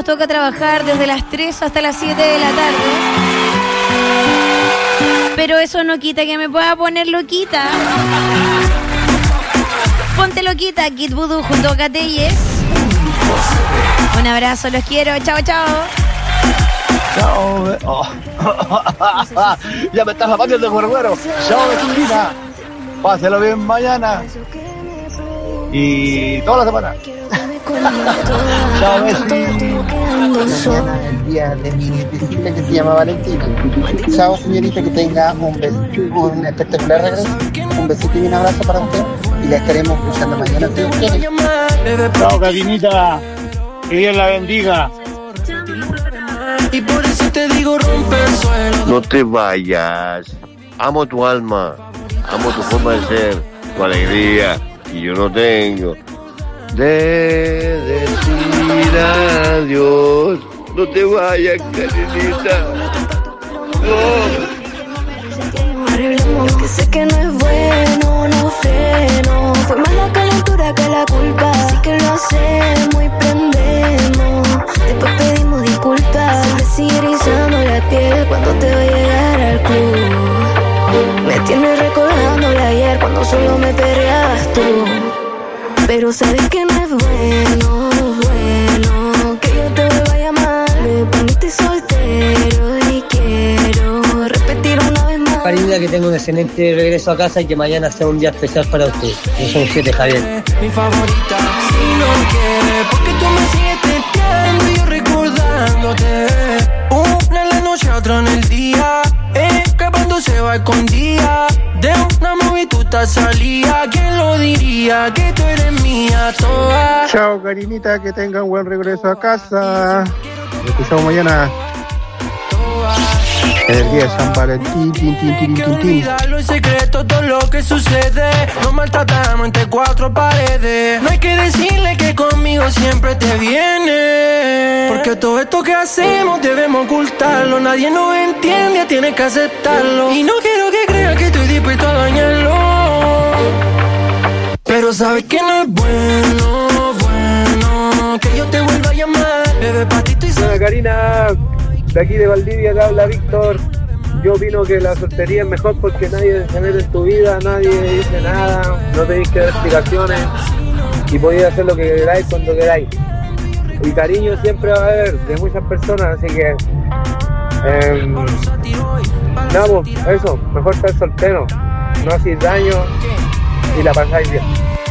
nos toca trabajar desde las 3 hasta las 7 de la tarde. Pero eso no quita que me pueda poner loquita. Ponte loquita, Kid Voodoo junto a Catelles. Un abrazo, los quiero. Chao, chao. Chao. Oh. Ya me estás apagando de cuero. Chao, vecina. Páselo bien mañana. Y toda la semana. Chao, Mañana es el día de mi nietecita que se llama Valentina. Chao, señorita, que tenga un espectacular regreso. Un besito y un abrazo para usted. Y la estaremos escuchando mañana. Chao, Carinita. Que Dios la bendiga. Y por eso te digo, rompe el suelo. No te vayas. Amo tu alma. Amo tu forma de ser. Tu alegría. Y yo no tengo de decir adiós. No te vayas, Carinita. No. Es que sé que no es bueno, no freno. Fue más la calentura que la culpa. Así que lo hacemos y prendemos. Después pedimos disculpas. Me sigue erizando la piel cuando te voy a llegar al club. Me tienes recordándole ayer cuando solo me perreabas tú. Pero sabes que no es bueno, que yo te vuelva a llamar. Me poniste soltero y quiero repetir una vez más. Carinita, que tenga un excelente regreso a casa y que mañana sea un día especial para usted. Yo soy 7, Javier. Mi favorita, si no quieres, porque tú me sigues testeando y yo recordándote. Una en la noche, otra en el día. Escapándose va escondida. De una movituta salía. ¿Quién lo diría? Que tú eres mía toda. Chao, Carinita, que tenga un buen regreso a casa. Nos escuchamos mañana. El día de San Valentín. Olvídalo en secreto todo lo que sucede. Nos maltratamos entre cuatro paredes. No hay que decirle que conmigo siempre te viene. Porque todo esto que hacemos debemos ocultarlo. Nadie nos entiende, tienes que aceptarlo. Y no quiero que creas que estoy dispuesto a dañarlo. Pero sabes que no es bueno que yo te vuelva a llamar. Bebé, patito y Hola, Karina. De aquí de Valdivia te habla Víctor. Yo opino que la soltería es mejor porque nadie se mete en tu vida, nadie dice nada, no tenéis que dar explicaciones y podéis hacer lo que queráis cuando queráis. Y cariño siempre va a haber de muchas personas, así que nada, pues, eso, mejor estar soltero, no hacéis daño y la pasáis bien.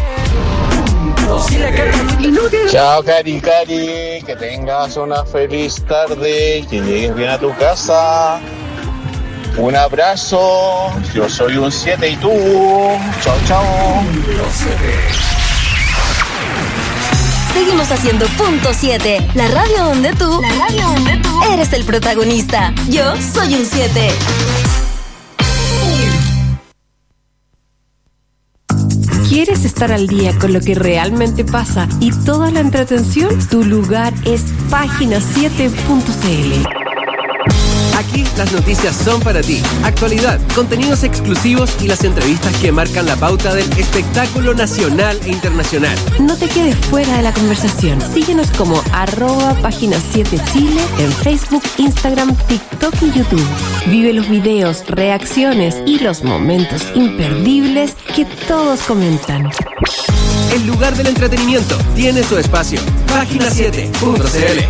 Chao, Cari, que tengas una feliz tarde, que llegues bien a tu casa. Un abrazo, yo soy un 7 y tú. Chao, chao. Seguimos haciendo Punto 7, la radio donde tú eres el protagonista. Yo soy un 7. ¿Quieres estar al día con lo que realmente pasa y toda la entretención? Tu lugar es página7.cl. Aquí las noticias son para ti. Actualidad, contenidos exclusivos y las entrevistas que marcan la pauta del espectáculo nacional e internacional. No te quedes fuera de la conversación. Síguenos como @página7chile en Facebook, Instagram, TikTok y YouTube. Vive los videos, reacciones y los momentos imperdibles que todos comentan. El lugar del entretenimiento tiene su espacio. Página7.cl.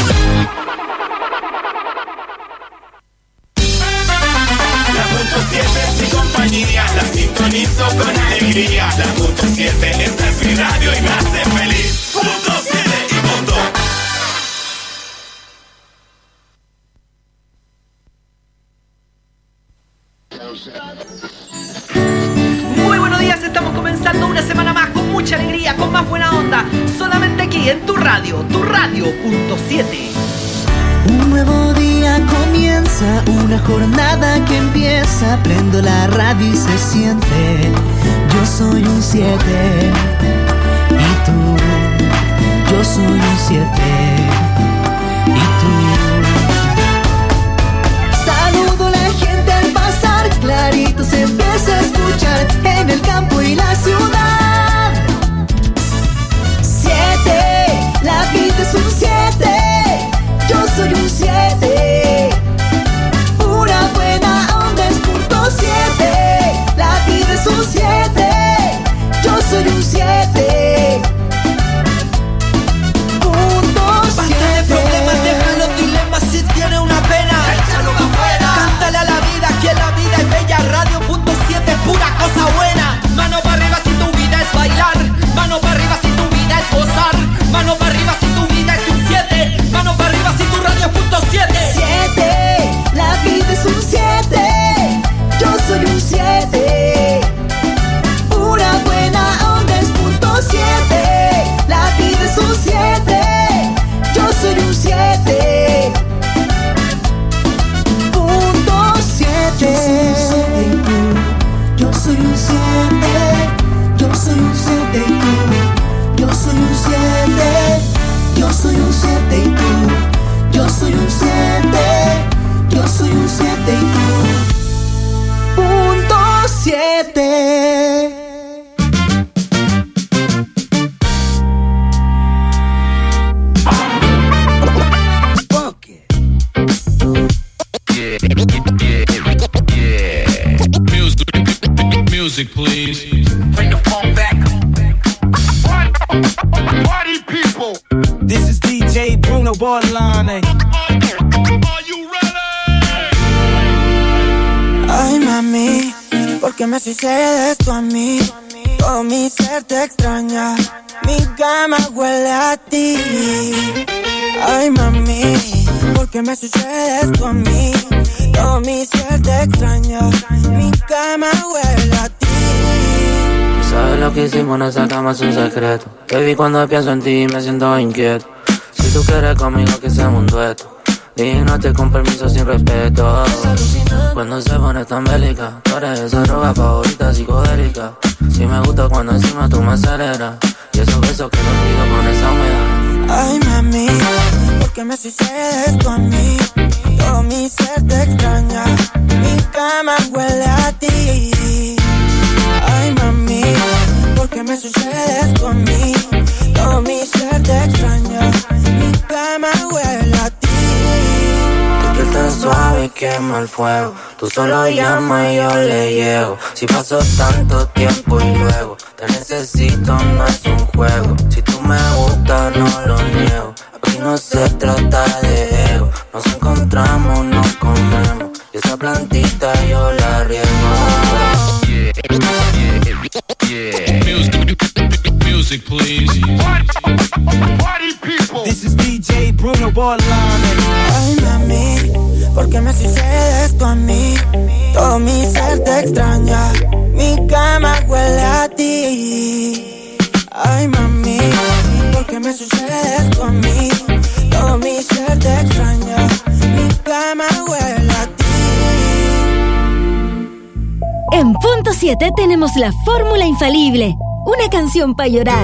La sintonizo con alegría. La Punto 7, esta es mi radio y me hace feliz. Punto 7 y punto. Muy buenos días, estamos comenzando una semana más con mucha alegría, con más buena onda. Solamente aquí en tu radio Punto 7. Un nuevo día comienza, una jornada que empieza. Prendo la radio y se siente. Yo soy un 7. Y tú, yo soy un 7. Y tú. Saludo a la gente al pasar, clarito se empieza a escuchar en el campo y la ciudad. 7, la vida es un 7. un 7. Punto 7. Yo soy un 7. Yo soy un 7 y tú. Yo soy un 7. Yo soy un 7 y tú. Yo soy un 7. Yo soy un 7 y tú. Punto 7. Music, please. Bring the phone back. Party people. This is DJ Bruno Bordelon. Are you ready? Ay, mami, ¿por qué me sucede esto a mí? Todo mi ser te extraña. Mi cama huele a ti. Ay, mami, ¿por qué me sucede esto a mí? Todo mi ser te extraña. Mi cama huele a ti. ¿Sabes lo que hicimos en esa cama? Es un secreto. Baby, cuando pienso en ti me siento inquieto. Si tú quieres conmigo que seamos un dueto. Dígate con permiso sin respeto. Cuando se pone tan bélica, tú eres esa droga favorita psicodélica. Si me gusta cuando encima tú me aceleras. Y esos besos que no olvido con esa humedad. Ay, mami, ¿por qué me sucede esto a mí? Todo mi ser te extraña. Mi cama huele a ti. Ay, mami, ¿por qué me sucede esto a mí? Todo mi ser te extraña. Mi cama huele a ti. Que tan suave quema el fuego. Tú solo llamas y yo le llego. Si pasó tanto tiempo y luego te necesito, no es un juego. Si tú me gustas, no lo niego. Aquí no se trata de ego. Nos encontramos, nos comemos. Y esa plantita yo la riego. Music, please. Party people. This is DJ Bruno Bordelon. Ay, mami, ¿por qué me sucede esto a mí? Todo mi ser te extraña. Mi cama huele a ti. Ay, mami, ¿por qué me sucede esto a mí? Todo mi ser te extraña. Mi cama huele a ti. En Punto 7 tenemos la fórmula infalible. Una canción para llorar.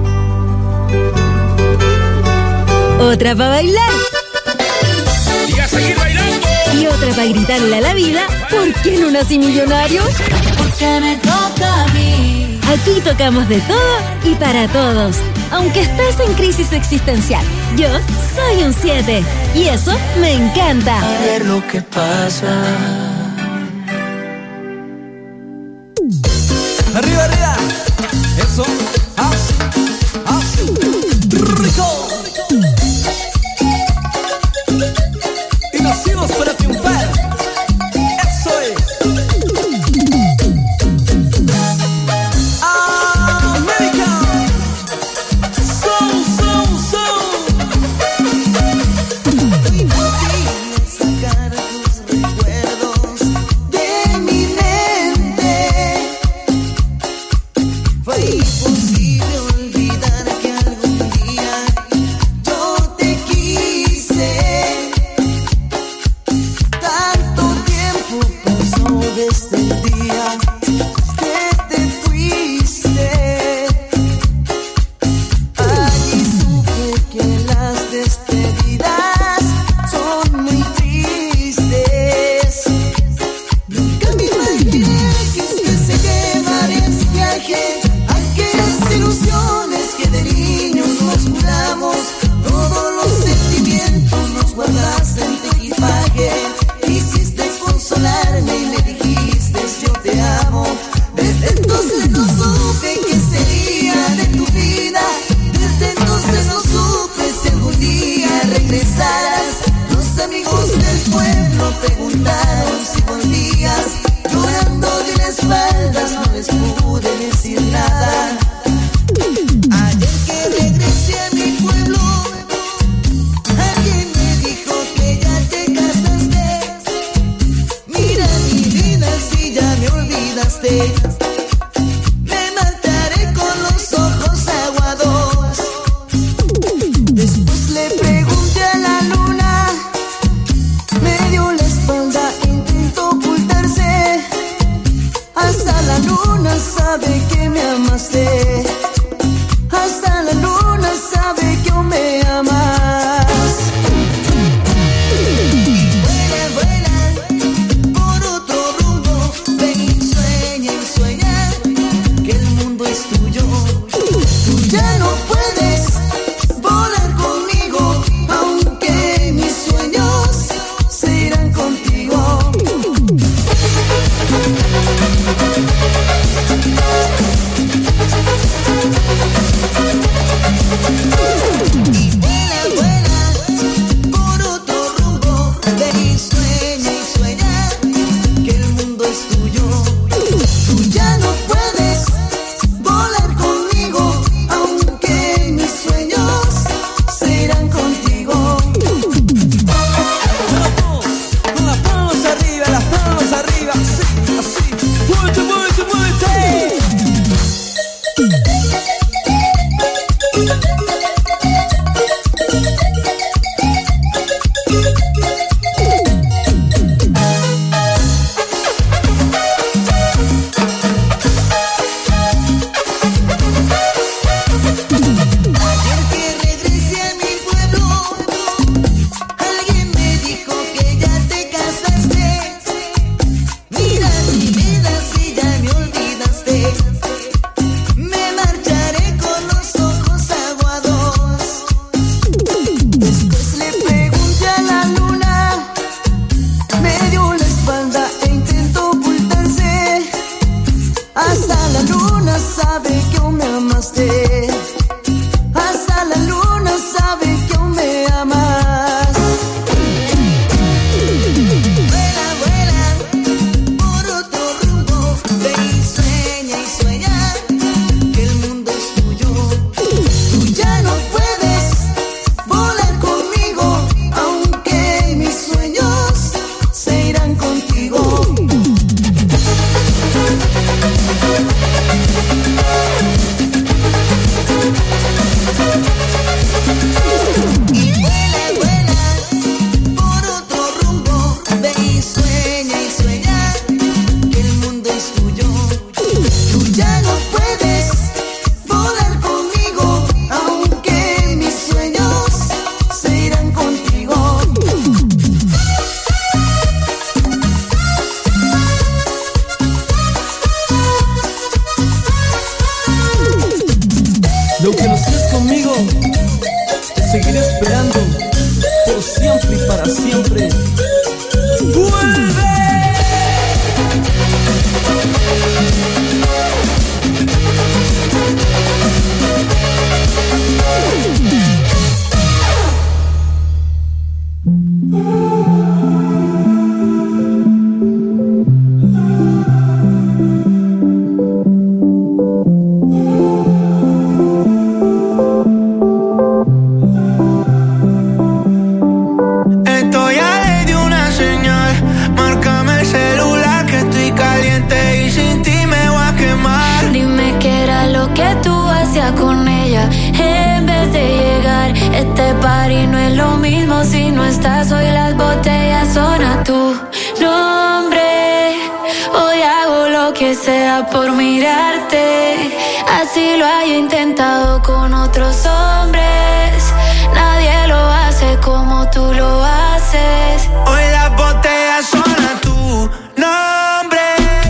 Otra para bailar. Y a seguir bailando. Y otra para gritarle a la vida: ¿por qué no nací millonario? Porque me toca a mí. Aquí tocamos de todo y para todos. Aunque estés en crisis existencial, yo soy un 7. Y eso me encanta. A ver lo que pasa. Arriba, arriba. Eso. Así. Así. Rico. Y nacimos para triunfar. Eso es. América. Son. Muy fácil sacar tus recuerdos de mi mente. Fue imposible olvidar que algún día yo te quise. Tanto tiempo pasó desde el día que te fuiste. Allí supe que las despedidas son muy tristes. Nunca me imaginé que usted se llevaría en viaje aquellas ilusiones que de niños nos juramos. Todos los sentimientos los guardaste en tu equipaje. Quisiste consolarme y me dijiste yo te amo. Desde entonces no supe qué sería de tu vida. Desde entonces no supe si algún día regresarás. Los amigos del pueblo preguntaron si volvías. Llorando de las espaldas no les pude decir nada. Ayer que regresé a mi pueblo, alguien me dijo que ya te casaste. Mira mi vida si ya me olvidaste. Me mataré con los ojos aguados. Después le pregunté a siempre. ¡Vuelve! Con ella, en vez de llegar, este party no es lo mismo si no estás. Hoy las botellas son a tu nombre. Hoy hago lo que sea por mirarte. Así lo haya intentado con otros hombres. Nadie lo hace como tú lo haces. Hoy las botellas son a tu nombre.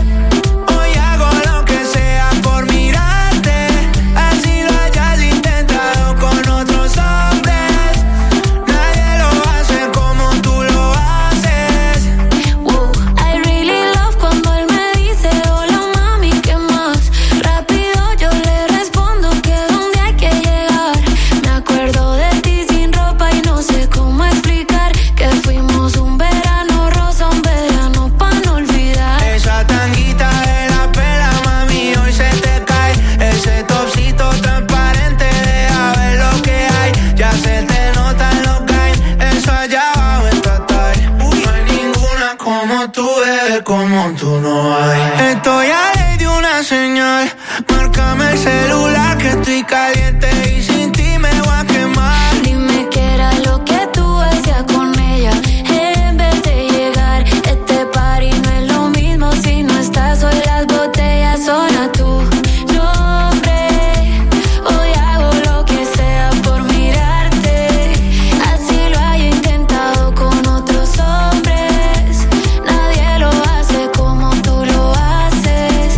Como tú no hay. Estoy a ley de una señal. Márcame el celular que estoy caliente y sin ti me voy a quemar. Dime qué era lo que tú hacías con ella. En vez de llegar, este party no es lo mismo si no estás. Hoy las botellas son a tu nombre. Hoy hago lo que sea por mirarte. Así lo haya intentado con otros hombres. Nadie lo hace como tú lo haces.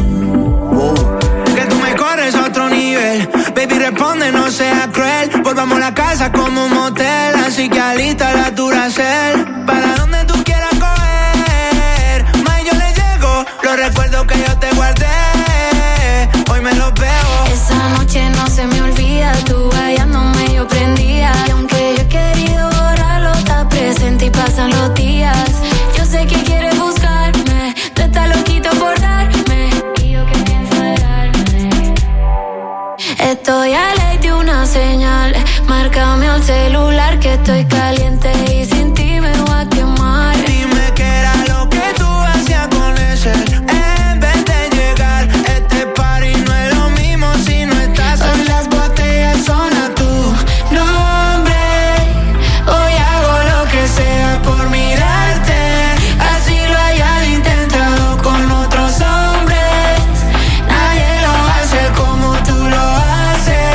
Que tú me corres a otro nivel. Baby, responde, no seas cruel. Volvamos a la casa como un motel. Así que alista la Duracell. Para donde tú quieras coger. Más yo le llego. Los recuerdos que yo te guardé. Hoy me los veo. Esa noche no se me olvida. Tú hallándome yo prendía. Y aunque yo he querido borrarlo, está presente y pasan los días. Yo sé que quieres buscarme. Tú estás loquito por darme. Y yo que pienso de darme. Estoy a ley de una señal. Márcame al celular que estoy caliente y sin ti me voy a quemar. Dime qué era lo que tú hacías con ese. En vez de llegar, este party no es lo mismo si no estás. Hoy las botellas son a tu nombre. Hoy hago lo que sea por mirarte. Así lo hayas intentado con otros hombres. Nadie lo hace como tú lo haces.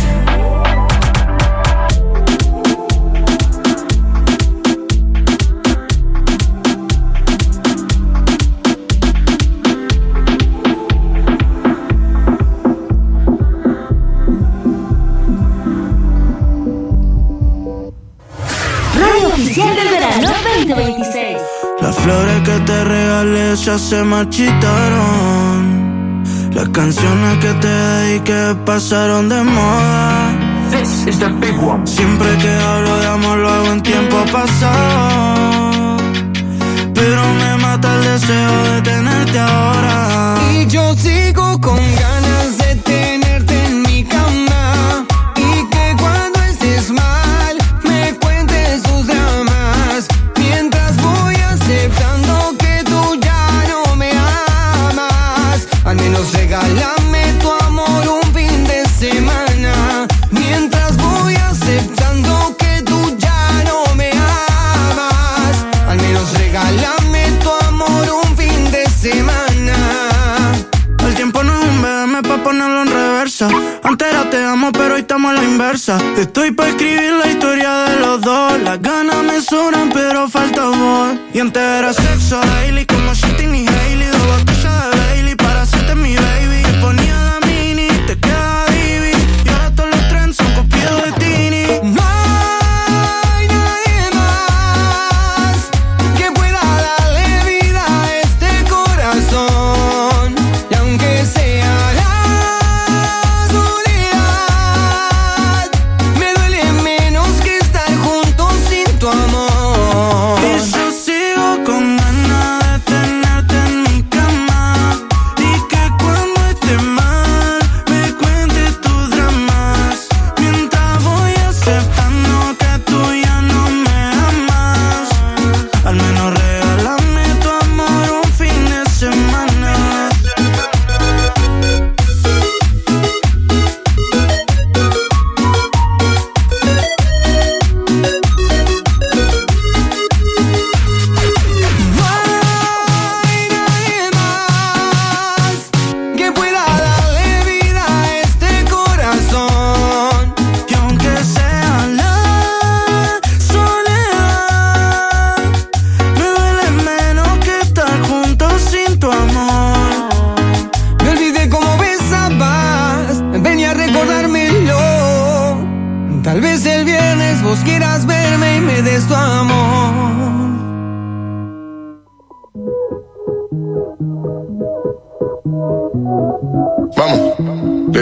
Radio Oficial del Verano 2026. Las flores que te regalé ya se marchitaron. Las canciones que te dediqué pasaron de moda. This is the big one. Siempre que hablo de amor lo hago en tiempo pasado. Pero me mata el deseo de tenerte ahora. Y yo sigo con ganas de tenerte en mi cama. Y que cuando estés mal me cuentes tus dramas. Mientras voy aceptando que tú ya no me amas. Al menos regálame tu amor un fin de semana. Mientras voy aceptando que tú ya no me amas. Al menos regálame tu amor un fin de semana. El tiempo no es un BM pa' ponerlo en reversa. Antes era te amo pero hoy estamos a la inversa. Estoy pa' escribir la historia de los dos. Las ganas me sobran pero falta voz. Y antes era sexo daily como Shantin y Hailey. 2 botellas de Bailey para hacerte mi baby. Te ponía la mini, te queda divi. Y ahora todos los trends son copiados de Tini. No hay nadie más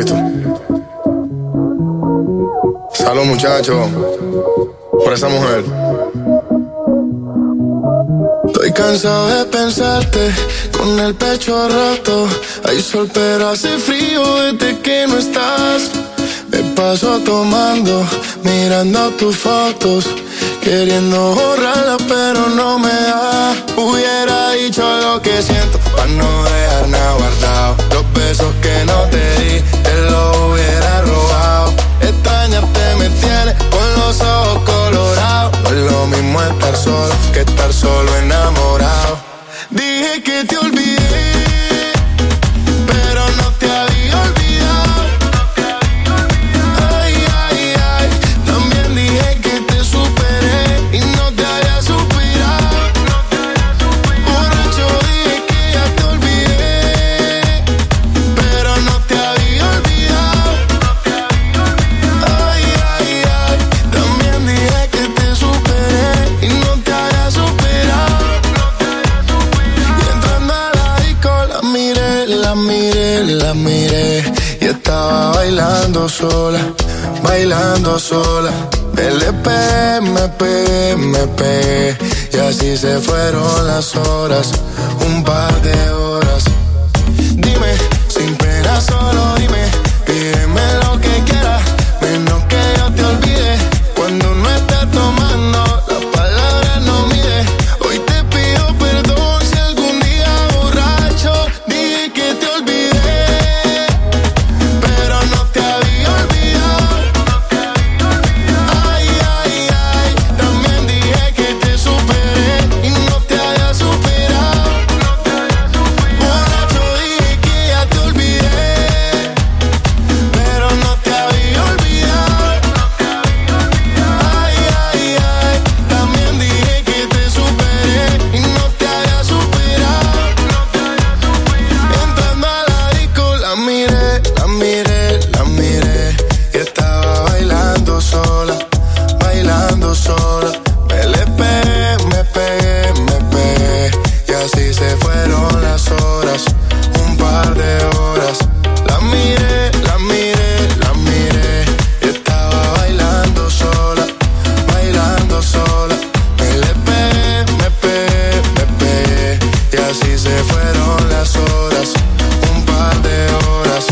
esto. Salud, muchachos, por esa mujer. Estoy cansado de pensarte con el pecho roto. Hay sol pero hace frío desde que no estás. Me paso tomando, mirando tus fotos, queriendo borrarla pero no me da. Hubiera dicho lo que siento para no dejar nada guardado. Los besos que no te di, te los hubiera robado. Extrañarte me tiene con los ojos colorados. No es lo mismo estar solo que estar solo enamorado. Dije que te olvidé, pero no te había olvidado. Ay, ay, ay, también dije que te superé y no te había suspirado. Borracho dije que ya te olvidé, pero no te había olvidado. Ay, ay, ay, también dije que te superé y no te había superado. Y entrando a la disco la miré, la miré, la miré y estaba bailando sola, bailando sola. Le pegué, me pegué, me pegué y así se fueron las horas, un par de horas. Dime, sin pena solo dime, pídeme lo que quieras, menos que yo te olvide. Cuando no estés tomando, las palabras no mide. Hoy te pido perdón si algún día borracho dije que te olvidé, pero no te había olvidado. Ay, ay, ay, también dije que te superé y no te había superado. Borracho dije que ya te olvidé, pero no te había olvidado. Ay, ay, ay, también dije que te superé y no te había superado. Entrando a la disco la miré, la miré, la miré y estaba bailando sola, bailando sola. Me pegué, me pegué, me pegué y así se fueron las horas, un par de horas. La miré, la miré, la miré y estaba bailando sola, bailando sola. Me pegué, me pegué, me pegué y así se fueron las horas, un par de horas.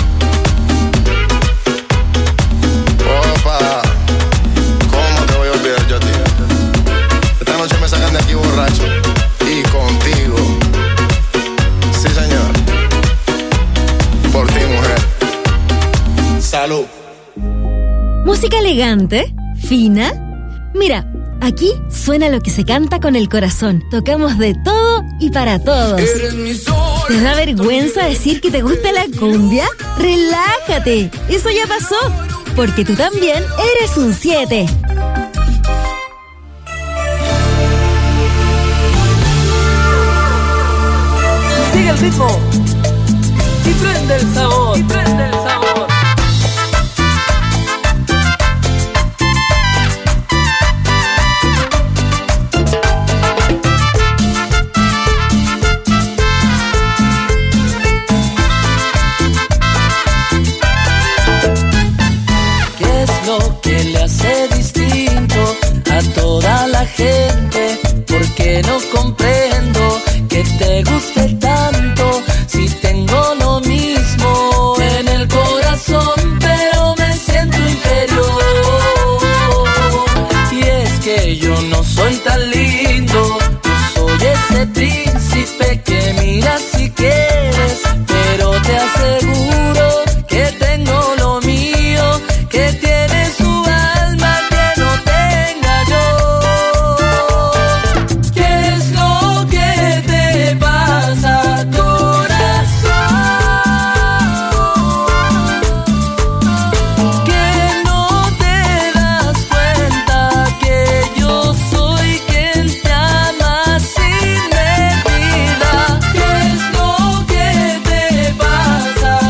Opa, ¿cómo te voy a olvidar yo a ti? Esta noche me sacan de aquí borracho y contigo. Sí, señor. Por ti, mujer. Salud. Música elegante, fina. Mira, aquí suena lo que se canta con el corazón. Tocamos de todo y para todos. ¿Te da vergüenza decir que te gusta la cumbia? ¡Relájate! Eso ya pasó, porque tú también eres un 7. Sigue el ritmo y prende el sabor, y prende el sabor. ¿Qué es lo que le hace distinto a toda la gente? Porque no comprendo que te guste tanto si tengo lo mismo en el corazón, pero me siento inferior. Y es que yo no soy tan lindo, yo soy ese príncipe que miras si quieres, pero te aseguro que tengo lo mío, que tiene su alma que no tenga yo. ¿Qué es lo que te pasa, corazón? Que no te das cuenta que yo soy quien te ama sin medida. ¿Qué es lo que te pasa,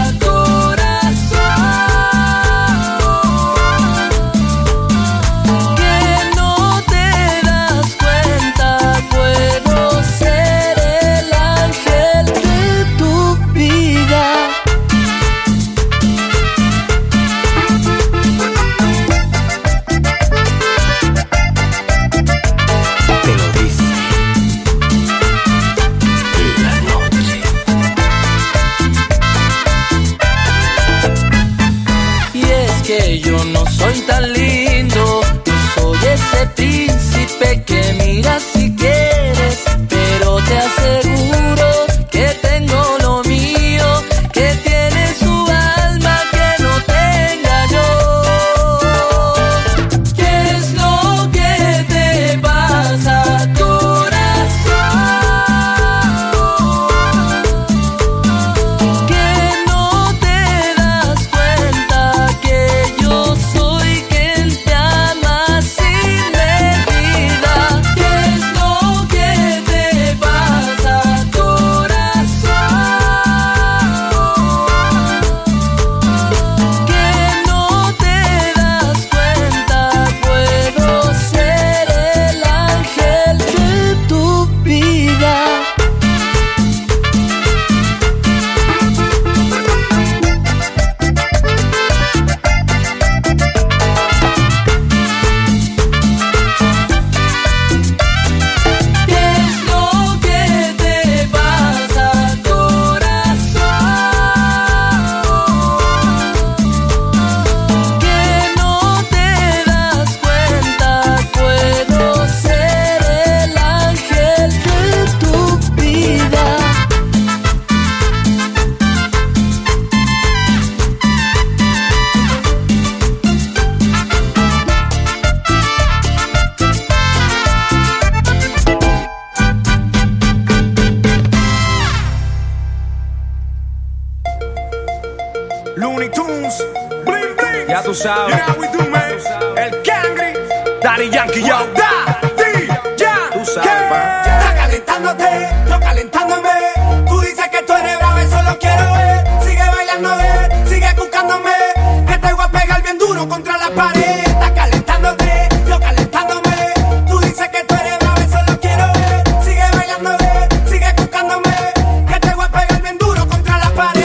tú sabes. You know we do, man. El Cangri, Daddy Yankee, yo. Daddy Yankee. Tú sabes, pa. Está calentándote, yo calentándome. Tú dices que tú eres bravo, eso lo quiero ver. Sigue bailando, sigue buscándome. Que te voy a pegar bien duro contra la pared. Está calentándote, yo calentándome. Tú dices que tú eres bravo, eso lo quiero ver. Sigue bailando, sigue buscándome. Que te voy a pegar bien duro contra la pared.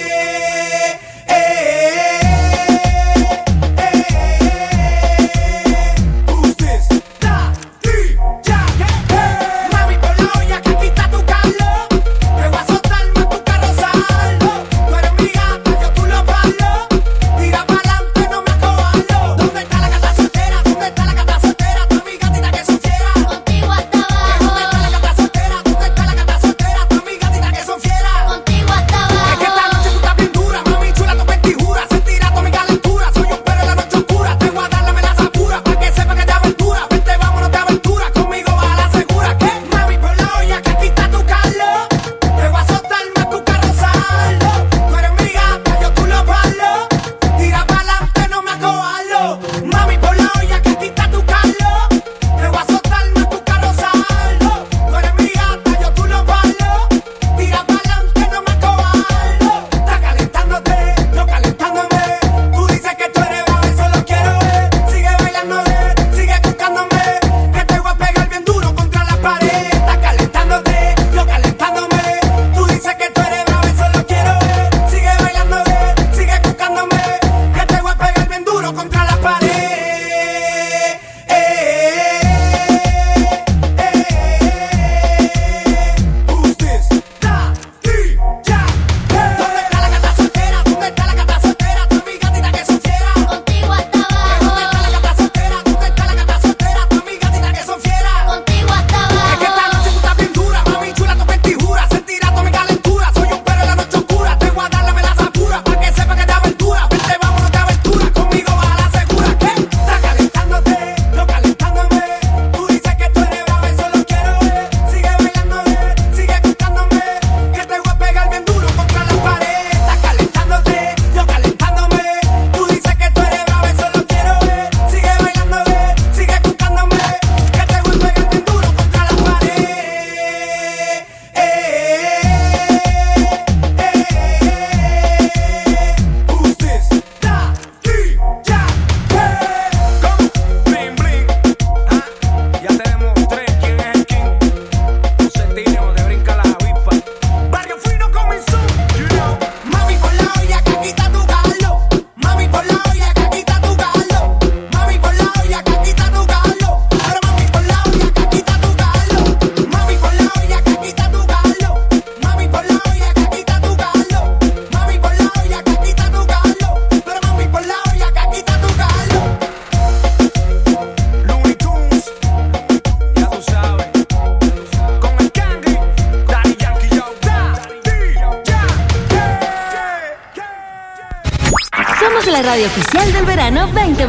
La radio oficial del verano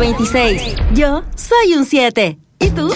2026. Yo soy un 7. ¿Y tú?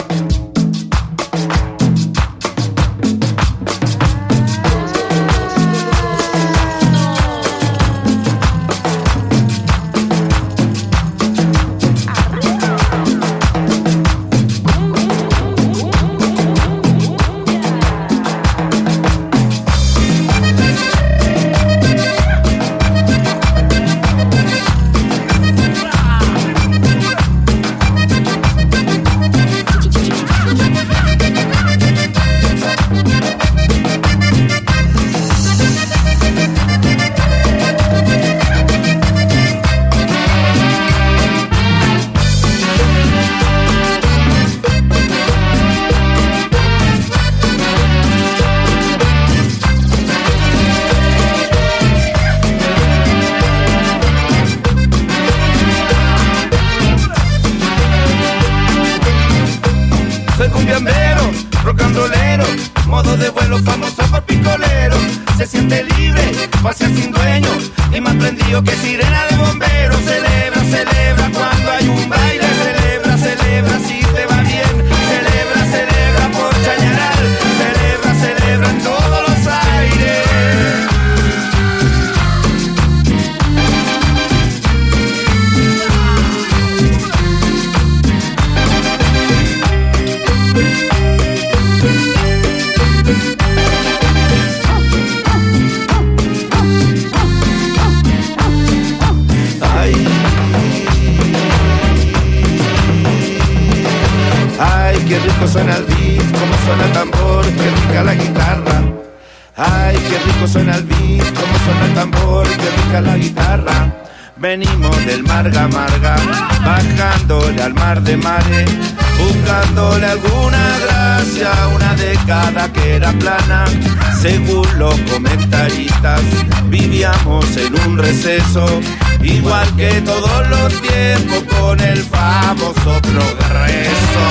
beat, como suena el tambor, qué rica la guitarra. Ay, qué rico suena el beat, como suena el tambor, qué rica la guitarra. Venimos del Marga Marga, bajándole al mar de mares, buscándole alguna gracia, una década que era plana. Según los comentaristas, vivíamos en un receso, igual que todos los tiempos, con el famoso progreso.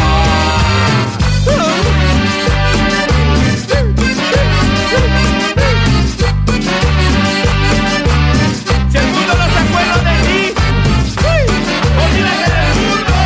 Si el mundo no se acuerda de ti, olvídate del mundo.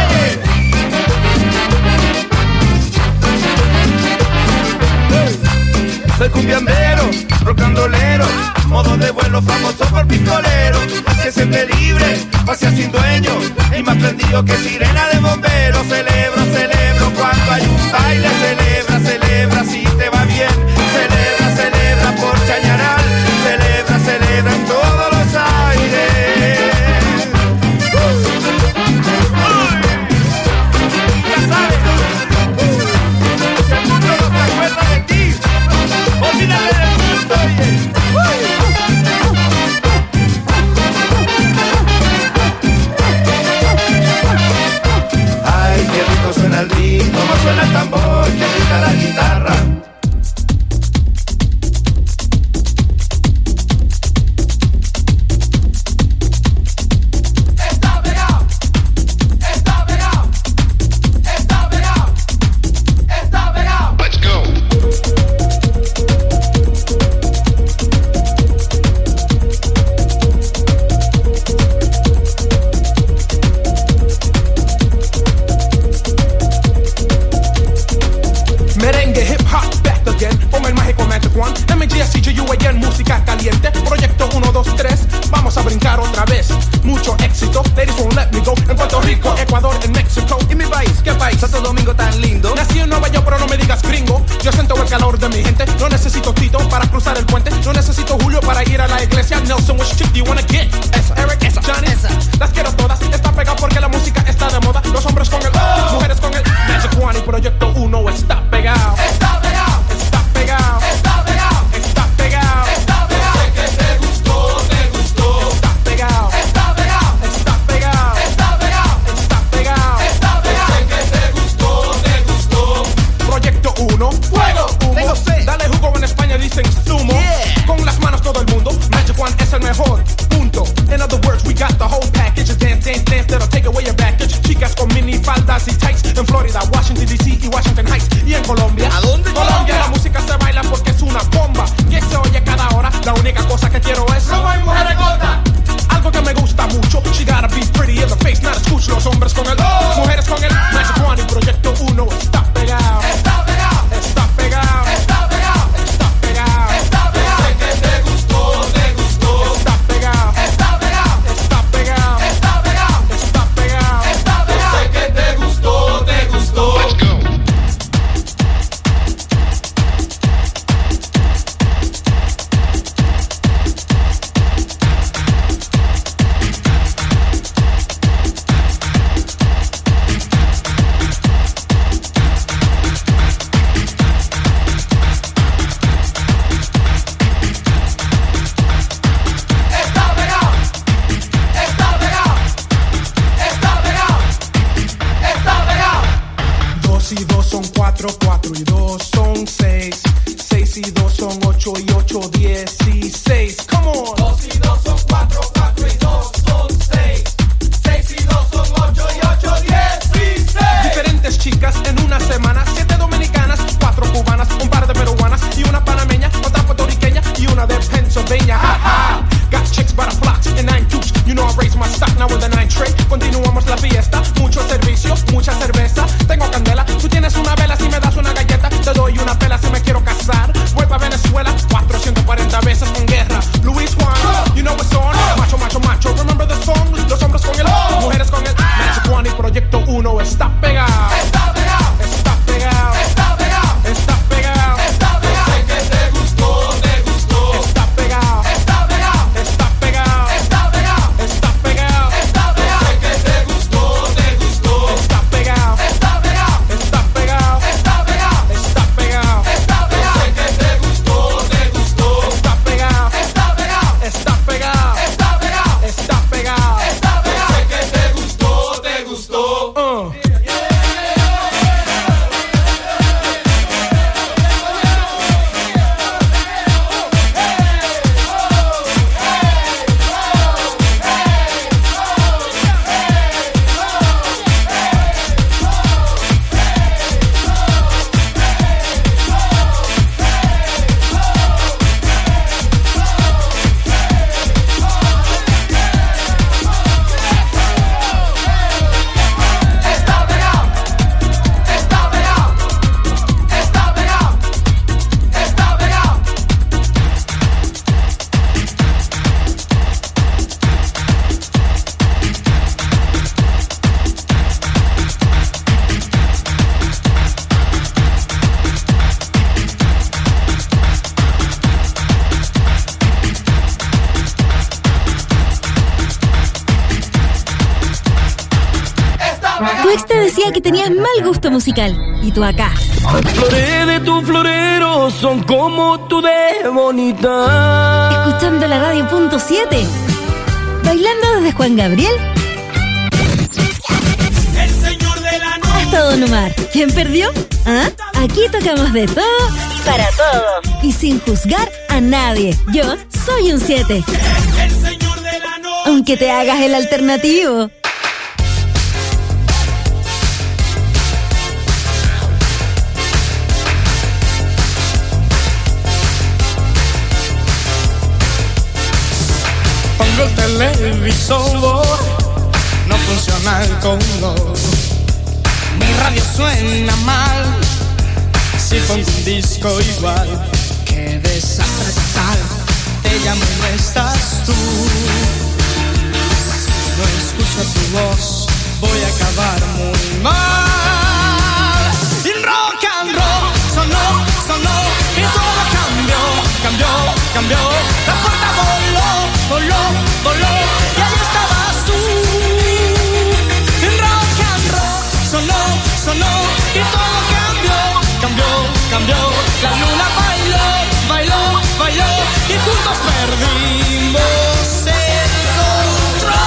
Soy cumbiambero, rocandolero, modo de vuelo famoso por pistolero. Se siente libre, pasea sin dueño y más prendido que sirena de bombero. Celebro, celebro cuando hay un baile. Celebra, celebra si te va bien. Celebra, celebra por Chañaral. Celebra, celebra en todos los aires. Ya sabes, si el mundo no se acuerda de ti, olvídate del mundo, Ay, qué rico suena el beat, cómo suena el tambor, qué rica la guitarra. Música caliente, proyecto 1, 2, 3. Vamos a brincar otra vez. Mucho éxito, ladies won't let me go. En Puerto Rico, Ecuador, en México. ¿Y mi país? ¿Qué país? Santo Domingo tan lindo. Nací en Nueva York, pero no me digas gringo. Yo siento el calor de mi gente. No necesito Tito para cruzar el puente. No necesito Julio para ir a la iglesia. Nelson, which chick do you wanna get? Esa, Eric, esa, Johnny, esa. Las quiero todas. Está pegado porque la música está de moda. Los hombres con el mujeres con el Magic One y proyecto 1 está pegado. Está pegado. Está pegado. Está pegado. Está pegado. Dicen sumo, con las manos todo el mundo. Magic One es el mejor, punto. In other words, we got the whole package. Dance, dance, dance, that'll take away your baggage. Chicas con mini faldas y tights. En Florida, Washington DC y Washington Heights. Y en Colombia, ¿a dónde? Colombia, la música se baila porque es una bomba que se oye cada hora. La única cosa que quiero es no hay mujeres gordas. Algo que me gusta mucho. She gotta be pretty in the face, not escucho. Los hombres con el mujeres con el Magic One y proyecto 1 está pegado. Está pegado. Está pegado. Está pegado. Proyecto 1 está pegado. Está pegado. Está pegado. que tenías mal gusto musical. Y tú acá. Las flores de tu florero son como tú de bonita. Escuchando la radio punto 7. Bailando desde Juan Gabriel El señor de la noche. hasta Don Omar. ¿Quién perdió? ¿Ah? Aquí tocamos de todo y para todos. Y sin juzgar a nadie. Yo soy un 7. El señor de la noche. Aunque te hagas el alternativo. Pongo el televisor, no funciona el color. Mi radio suena mal, si pongo un disco igual. Qué desastre total, te llamo y no estás tú. Si no escucho tu voz, voy a acabar muy mal. Y rock and roll sonó y todo cambió, cambió. La puerta voló y ahí estabas tú. En rock and roll sonó y todo cambió. La luna bailó y juntos perdimos el control.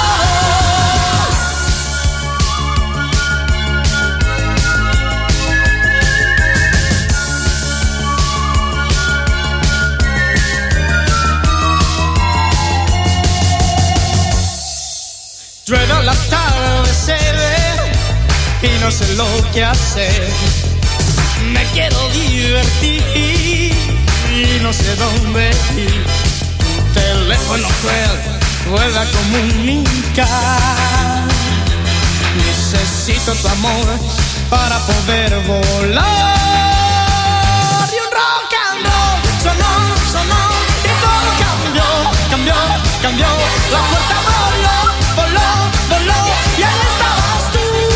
Llueve la tarde se ve y no sé lo que hacer. Me quiero divertir y no sé dónde ir. Tu teléfono vuelve a comunicar. Necesito tu amor para poder volar. Y un rock and roll sonó y todo cambió. La puerta voló y ahí estabas tú.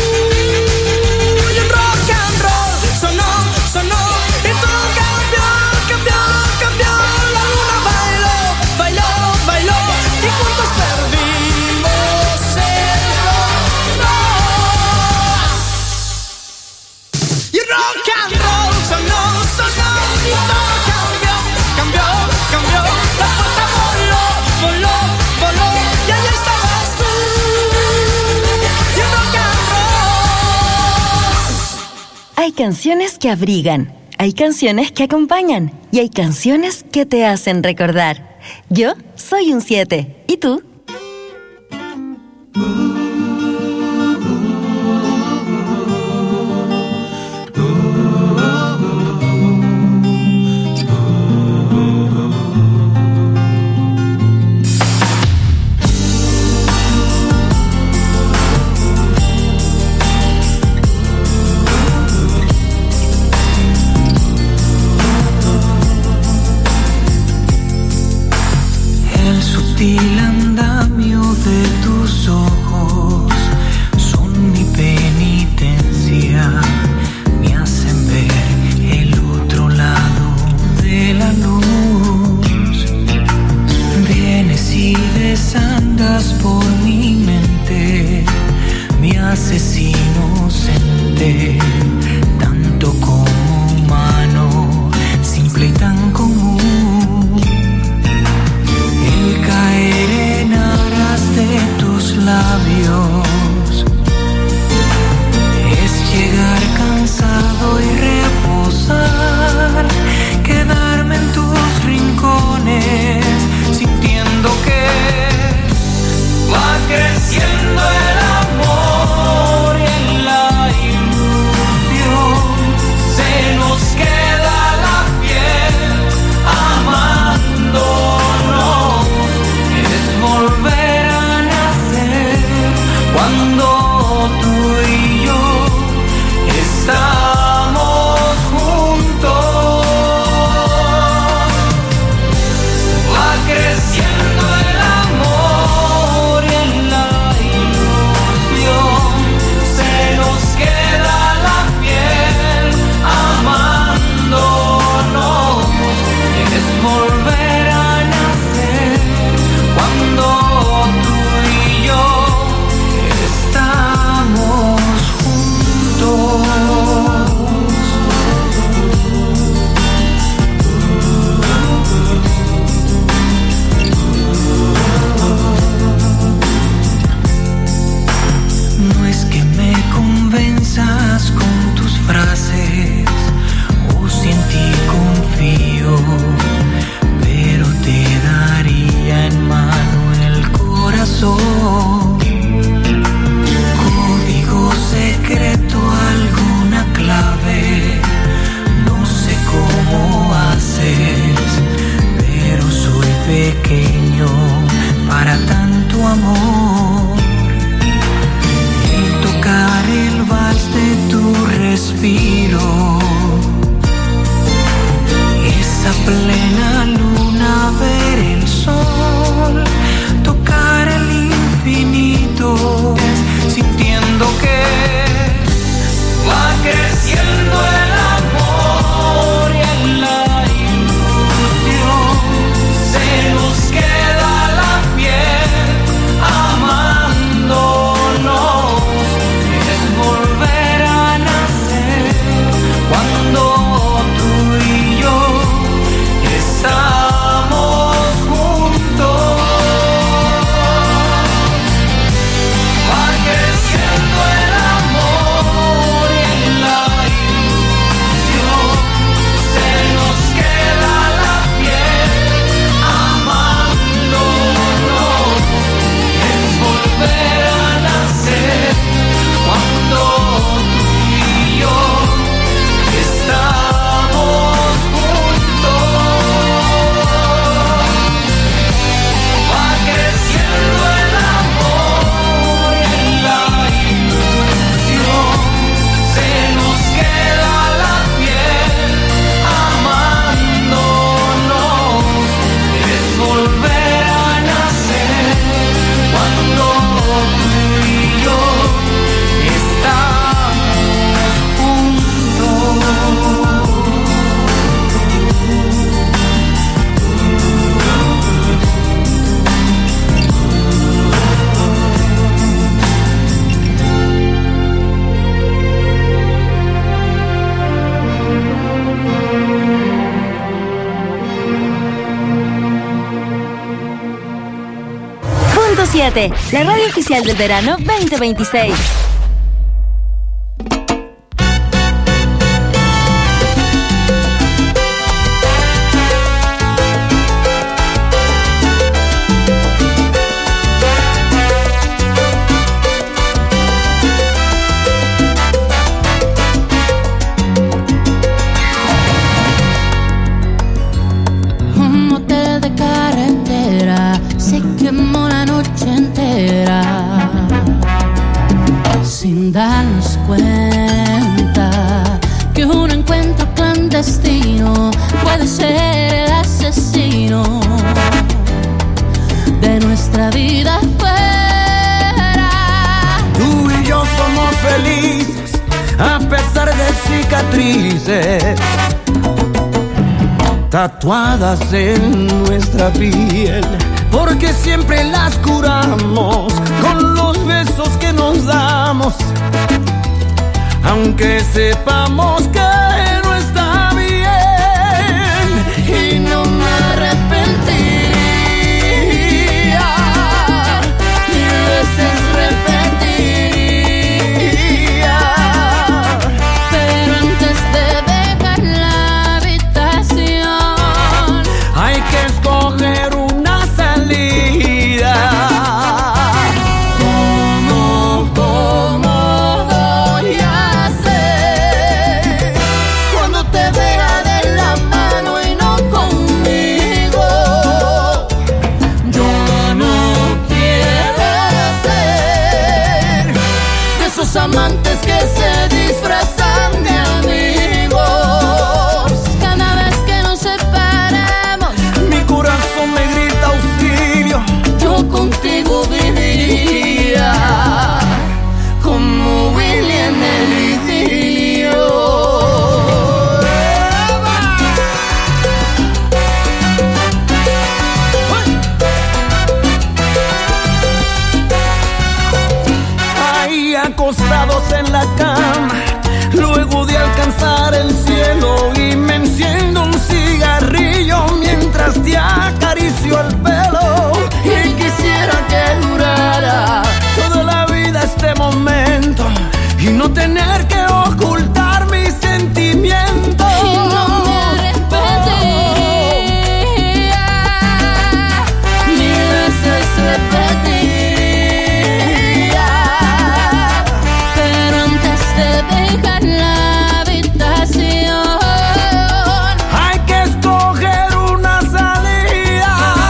Y un rock and roll sonó y todo cambió. La luna bailó y juntos perdimos el control. Y un rock and roll sonó y todo cambió. La puerta voló y ahí estabas tú. Y un rock and roll. Hay canciones que abrigan, hay canciones que acompañan y hay canciones que te hacen recordar. Yo soy un 7. ¿Y tú? El sutil andar 7, la radio oficial del verano 2026. Sin darnos cuenta que un encuentro clandestino puede ser el asesino de nuestra vida fuera. Tú y yo somos felices a pesar de cicatrices tatuadas en nuestra piel, porque siempre las curamos con los besos que nos damos, aunque sepamos que no está bien. Y no me arrepentiría, mil veces repetiría, Pero antes de dejar la habitación hay que escoger una salida. ¿Cómo voy a hacer cuando te vea de la mano y no conmigo? Yo no quiero ser de esos amantes que se disfrazan de amigos. cada vez que nos separamos. Mi corazón me grita auxilio. Yo contigo viviría como Willy en el idilio. Ahí acostados en la cama, luego de alcanzar el cielo, y me enciendo un cigarrillo mientras te acaricio el pelo. Y quisiera que durara toda la vida este momento y no tener que ocultar mis sentimientos. Y no me arrepentiría, mil veces repetiría, pero antes de dejar la habitación Hay que escoger una salida.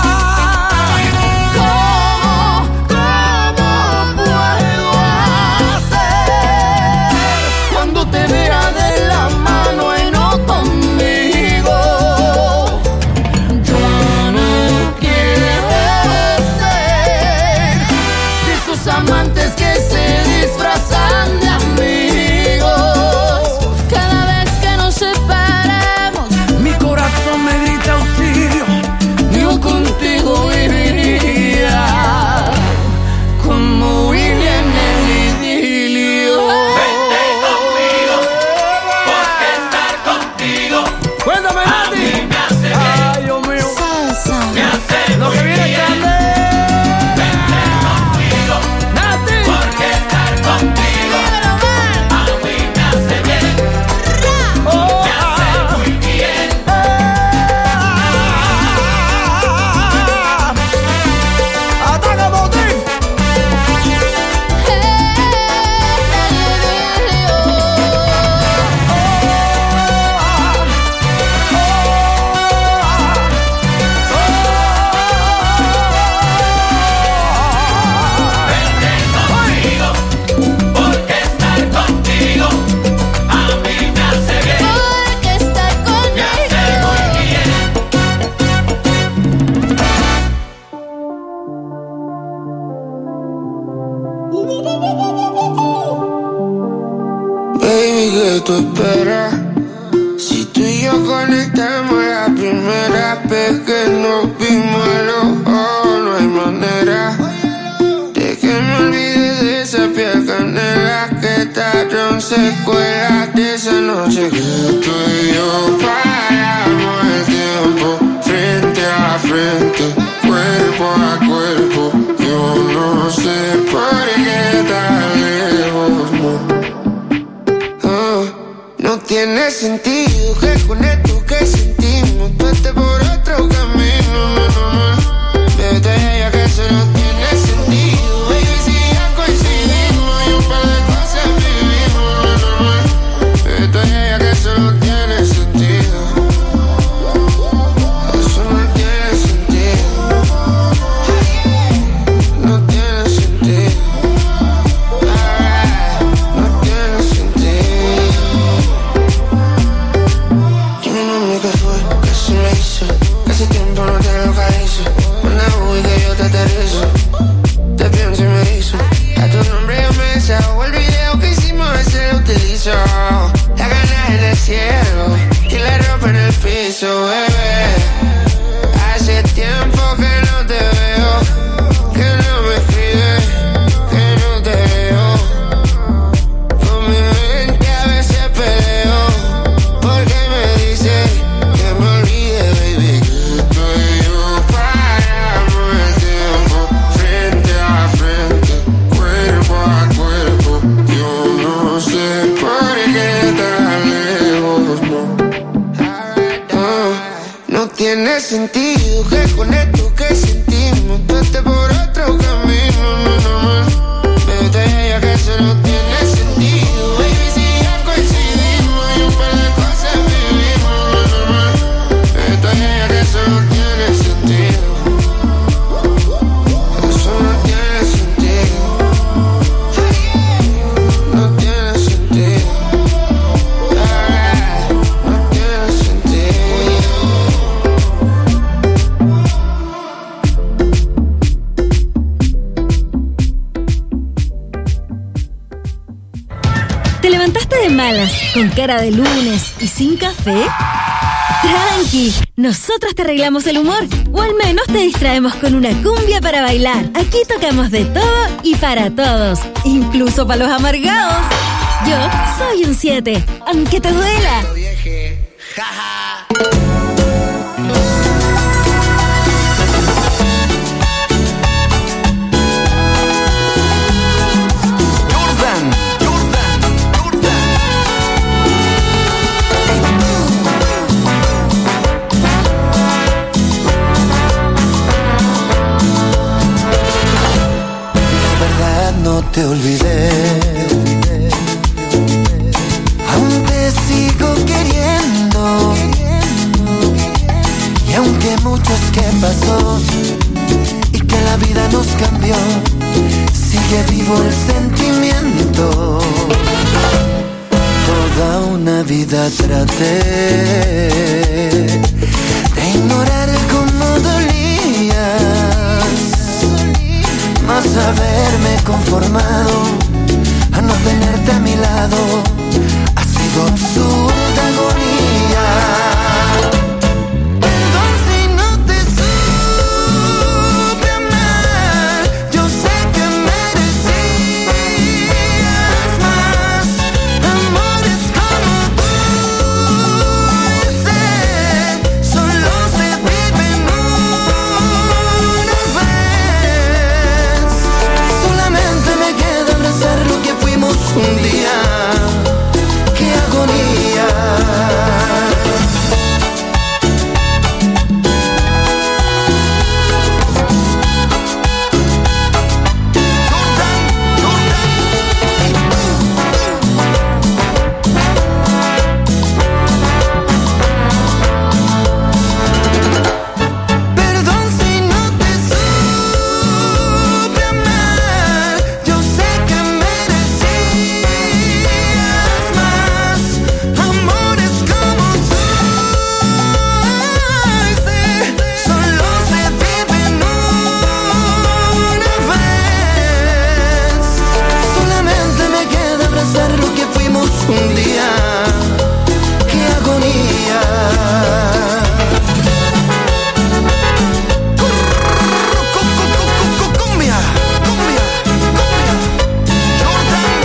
¿Cómo puedo hacer cuando te vea de la mano y no conmigo? Yo no quiero ser de esos amantes que se disfrazan de amigos. cada vez que nos separamos. Mi corazón me grita auxilio. Yo contigo viviría como Willy en el idilio. Porque estar contigo Cuéntame, a Nati. mí me hace bien, Ay, Dios mío. me hace Lo que muy viene es bien. grande. Vente conmigo, Nati. porque estar contigo a mí me hace bien, Oh, me hace muy bien. Ataca, Motif. Vente conmigo, porque estar contigo a mí me hace bien, Porque estar me hace muy bien. Baby, ¿qué tú esperas? Si tú y yo conectamos la primera vez que nos vimos a los ojos, no hay manera de que me olvide de esa piel canela que tallaron secuelas de esa noche que tú y yo paramos el tiempo frente a frente, cuerpo a cuerpo. Yo no eso, bebé. Hace tiempo que no te veo, que no me escribes, que no te veo. Con mi mente a veces peleo, porque me dice que me olvide, baby. Que tú y yo paramos el tiempo, frente a frente, cuerpo a cuerpo. Yo no sé por qué tan lejos, no tiene sentido que con esto que sentimos tú estés por otro camino, no. Pero te diría que eso no tiene sentido, baby, si ya coincidimos y un par de cosas vivimos, no. Pero te diría que eso no tiene sentido. Eso no tiene sentido. No tiene sentido. No tiene sentido. ¿Te levantaste de malas, con cara de lunes y sin café? Tranqui, nosotros te arreglamos el humor, o al menos te distraemos con una cumbia para bailar. Aquí tocamos de todo y para todos, incluso para los amargados. Yo soy un 7, aunque te duela. No te olvidé, aún te sigo queriendo, y aunque mucho es que pasó y que la vida nos cambió, sigue vivo el sentimiento. Toda una vida traté de ignorar cómo dolías, más haberme conformado a no tenerte a mi lado ha sido absurda agonía. Perdón si no te supe amar, yo sé que merecías más amores como tú. Solo se viven una vez. Solamente me queda abrazar lo que fuimos un día. ¡Qué agonía! Perdón si no te supe amar, yo sé que merecías más amores como tú. Solo se viven una vez. Solamente me queda abrazar lo que fuimos un día. ¡Qué agonía! Cumbia, cumbia, cumbia. Jordan,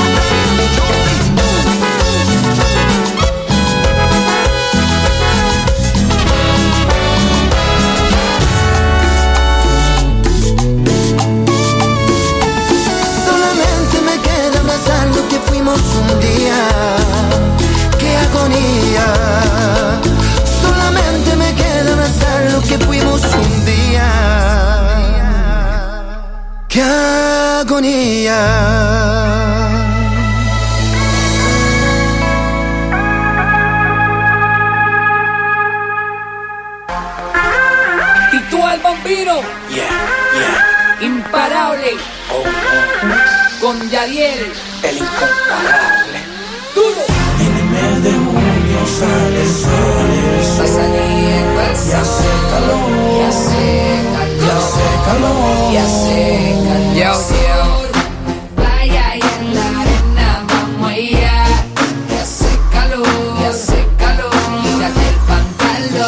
solamente me queda abrazar lo que fuimos un día. ¡Qué agonía! Solamente me queda abrazar lo que fuimos un día. ¡Qué agonía! Titú al Bambino. Imparable. Con Yadiel. El incomparable. Duro. En el mes de junio sale el sol, Va saliendo el y hace calor, y hace calor, y hace calor, y hace calor. Playa y en la arena vamos allá. Y hace calor, y hace calor. Quítate el pantalón.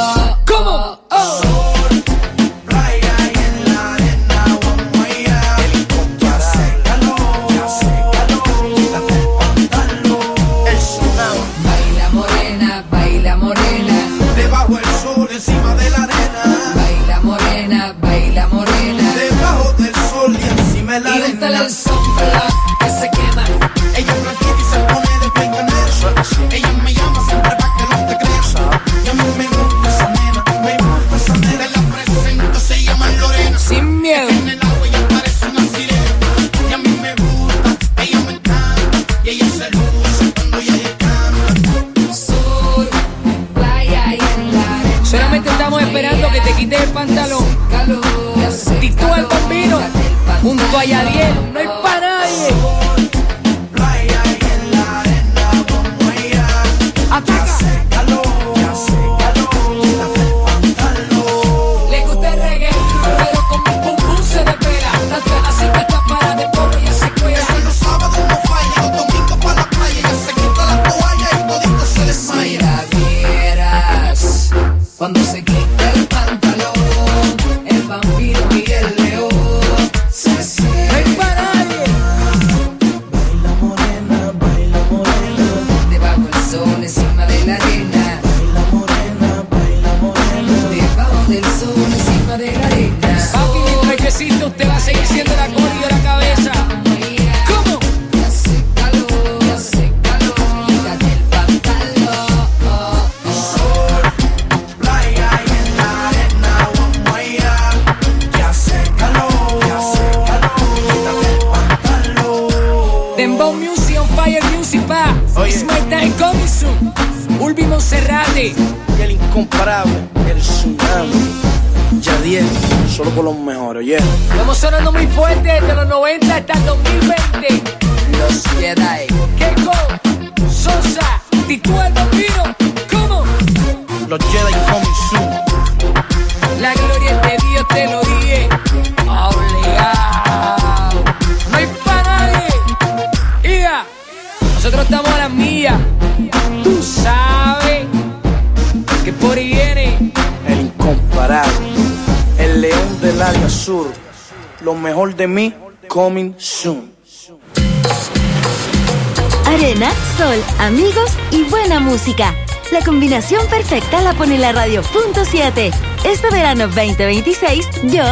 morena. Debajo el sol, encima de la arena. Baila morena, baila morena. Debajo del sol y encima de la Y arena. úntale el sombra que se quema. Ella es blanquita y se pone de pink and ella me llama siempre pa' que no te creas. Y a mí me gusta esa nena, me gusta esa nena. La presento, se llama Lorena. Sin miedo. En el agua ella parece una sirena. Y a mí me gusta, ella me encanta. Y ella se luce cuando ella canta. Sur, playa y en la arena. Solamente estamos esperando que te quites el pantalón. Titú el Bambino, junto a Yadiel, no hay pa' nadie. Playa y en la arena, como ella. ¡Ataca! Le gusta el reggae, pero con mi pum pum se desvela. Tanto así que está para de polvo y se cuela. Los sábados no falla, los domingos pa' la playa. Ella se quita la toalla y todito se desmaya. Si la vieras cuando se quita el pantalón, el vampiro y el león se No hay pa' nadie. Baila morena, baila morena. Debajo del sol, encima de la arena. Baila morena, baila morena. Debajo del sol, encima de la arena. Papi, mientras que existe, usted va a seguir siendo la cola y la cabeza. ¿Cómo? Ya hace calor, quítate el pantalón. Playa y en la arena, como ella. Que hace calor, quítate el pantalón. Dembow Music on Fire Music pa. It's my time coming soon. Ulvi Monserrate. Y el incomparable, el tsunami. Yadiel, solo con los mejores, yeah. Estamos sonando muy fuerte desde los 90 hasta el 2020. Los Jedi. Keiko, Sosa, Titú el Bambino. ¿Cómo? Los Jedi coming soon. La gloria es de Dios, te lo dije. Obligado. No hay pa' nadie. Iga, nosotros estamos a las millas. Tú sabes que por ahí viene. El incomparable, el león del área sur. Lo mejor de mí, coming soon. Arena, sol, amigos y buena música. La combinación perfecta la pone la Radio .7. Este verano 2026, yo